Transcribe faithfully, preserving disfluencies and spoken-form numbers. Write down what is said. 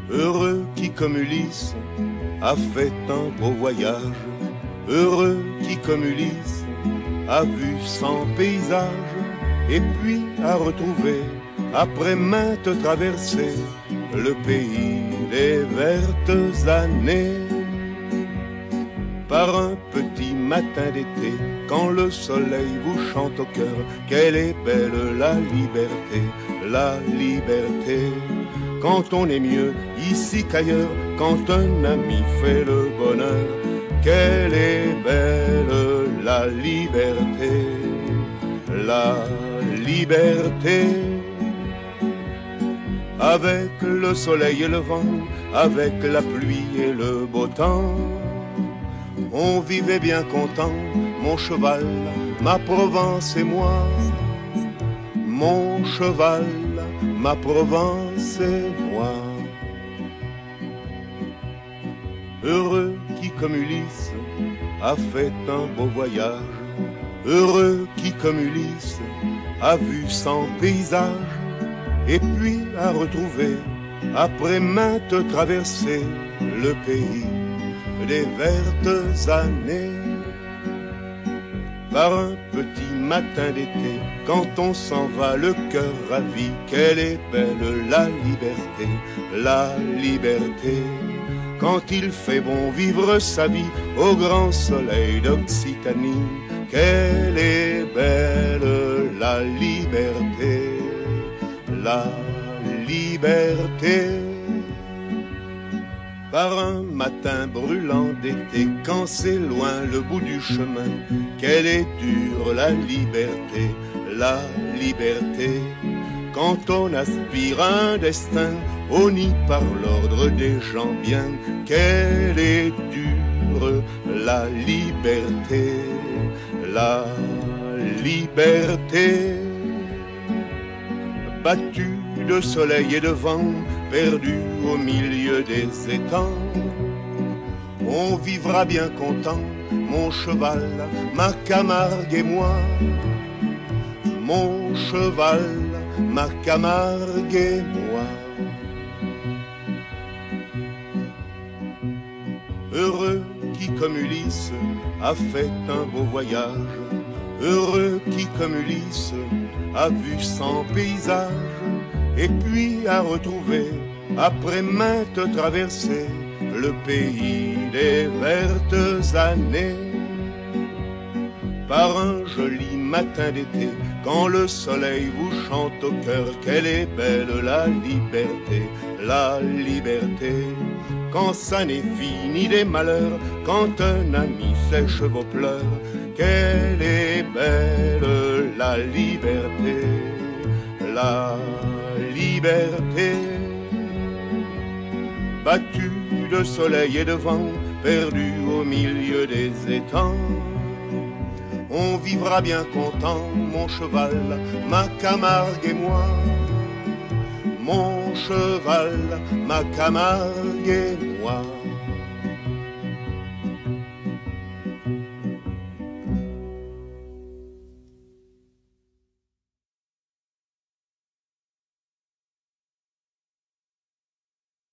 Heureux qui comme Ulysse a fait un beau voyage, heureux qui comme Ulysse a vu cent paysages, et puis a retrouvé, après maintes traversées, le pays des vertes années. Par un petit matin d'été, quand le soleil vous chante au cœur, qu'elle est belle la liberté, la liberté. Quand on est mieux ici qu'ailleurs, quand un ami fait le bonheur, qu'elle est belle la liberté, la liberté. Avec le soleil et le vent, avec la pluie et le beau temps, on vivait bien content, mon cheval, ma Provence et moi. Mon cheval, ma Provence et moi. Heureux qui comme Ulysse a fait un beau voyage, heureux qui comme Ulysse a vu cent paysages, et puis a retrouvé, après maintes traversées, le pays des vertes années. Par un petit matin d'été, quand on s'en va le cœur ravi, qu'elle est belle la liberté, la liberté. Quand il fait bon vivre sa vie au grand soleil d'Occitanie, qu'elle est belle la liberté, la liberté. Par un matin brûlant d'été, quand c'est loin le bout du chemin, qu'elle est dure la liberté, la liberté. Quand on aspire un destin honni par l'ordre des gens bien, qu'elle est dure la liberté, la liberté. Battu de soleil et de vent, perdu au milieu des étangs, on vivra bien content, mon cheval, ma Camargue et moi. Mon cheval, ma Camargue et moi. Heureux qui comme Ulysse a fait un beau voyage, heureux qui comme Ulysse a vu cent paysages, et puis a retrouvé, après maintes traversées, le pays des vertes années. Par un joli matin d'été, quand le soleil vous chante au cœur, qu'elle est belle la liberté, la liberté. Quand ça n'est fini des malheurs, quand un ami sèche vos pleurs, qu'elle est belle la liberté, la liberté. Battu de soleil et de vent, perdu au milieu des étangs, on vivra bien content, mon cheval, ma Camargue et moi. Mon cheval, ma Camargue et moi.